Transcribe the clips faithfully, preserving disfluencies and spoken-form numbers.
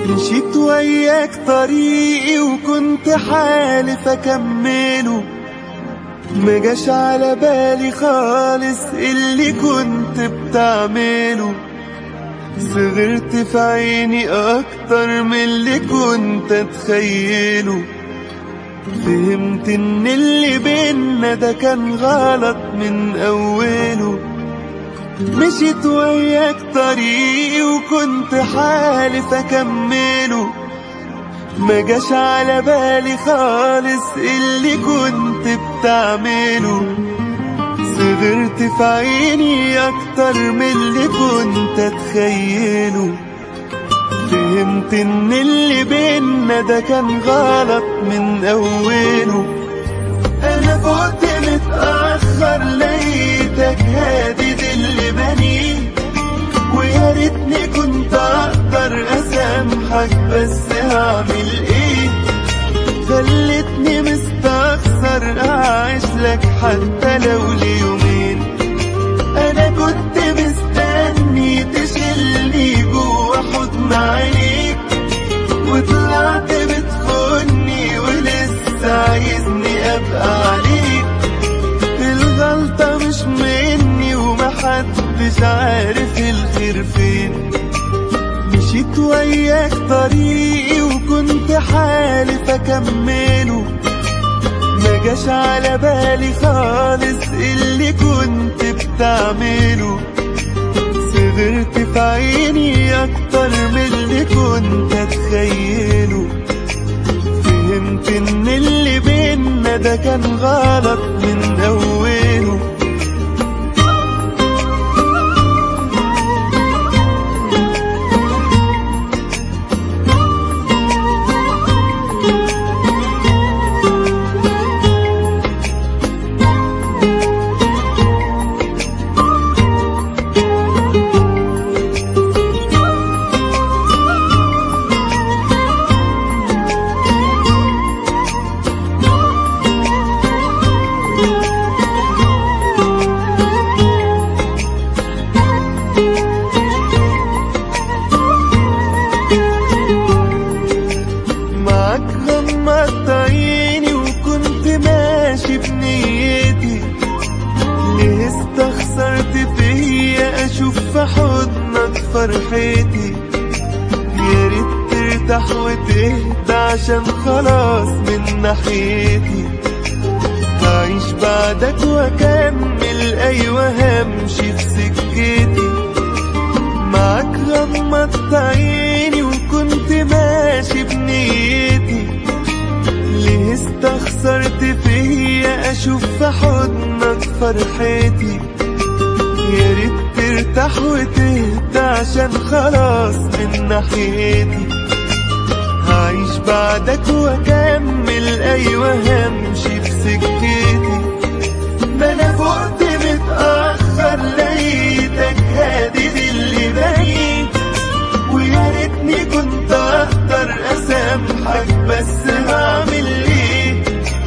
مشيت وياك طريقي وكنت حالف اكمله، مجاش على بالي خالص اللي كنت بتعمله. صغرت في عيني اكتر من اللي كنت اتخيله. فهمت ان اللي بينا ده كان غلط من اوله. مشيت وياك طريقي وكنت حالف اكمله، مجاش على بالي خالص اللي كنت بتعمله. صغرت في عيني اكتر من اللي كنت اتخيله. فهمت ان اللي بينا ده كان غلط من اوله. انا فقت متأخر لقيتك هادد اللي بنيه، ويا ريتني كنت اقدر اسامحك بس هعمل ايه؟ خلتني مستخسر اعيش لك حتى لو ليومين. انا كنت مستني تشيلني جوا حضن عينيك، وطلعت بتخوني ولسه عايزني ابقى عليك. الغلطة مش مني ومحدش عارف الخير فين. مشيت وياك طريقي وكنت حالف اكمله، مجاش على بالي خالص اللي كنت بتعمله. صغرت في عيني اكتر من اللي كنت اتخيله. فهمت ان اللي بينا ده كان غلط من اوله. غمضت عيني وكنت ماشي بنيتي، ليه استخسرت فيا اشوف في حضنك فرحتي؟ يا ريت ترتاح وتهدى عشان خلاص من ناحيتي. هعيش بعدك واكمل ايوه همشي في سكتي. معاك غمضت عيني وكنت ماشي بنيتي، ليه استخسرت فيا اشوف في حضنك فرحتي؟ يا ريت ترتاح وتهدى عشان خلاص من ناحيتي. هعيش بعدك واكمل ايوه همشي في سكتي. ما انا فقت متأخر لقيتك هادد اللي بنيه، ويا ريتني كنت اقدر اسامحك بس هعمل ايه؟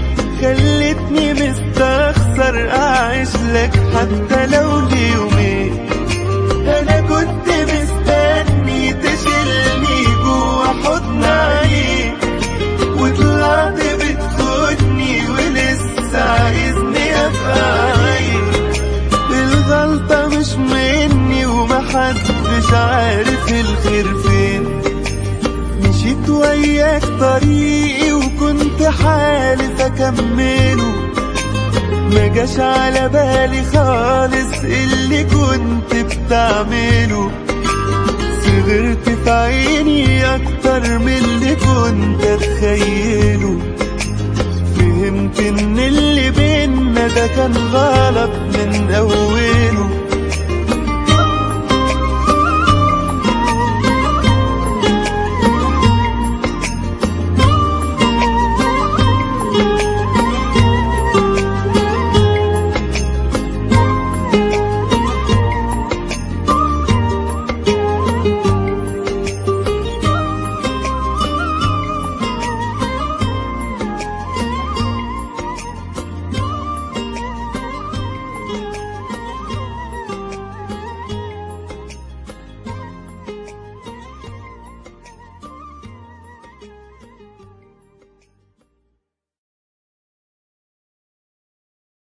خلتني مستخسر اعيش لك حتى لو ليومين. انا كنت مستني تشيلني جوا حضن عينيك، وطلعت بتخوني ولسه عايزني ابقى عينيك. الغلطة مش مني ومحدش عارف الخير فين. مشيت وياك طريقي وكنت حالف اكمله، مجاش على بالي خالص اللي كنت بتعمله. صغرت في عيني اكتر من اللي كنت اتخيله. فهمت ان اللي بينا ده كان غلط من اوله.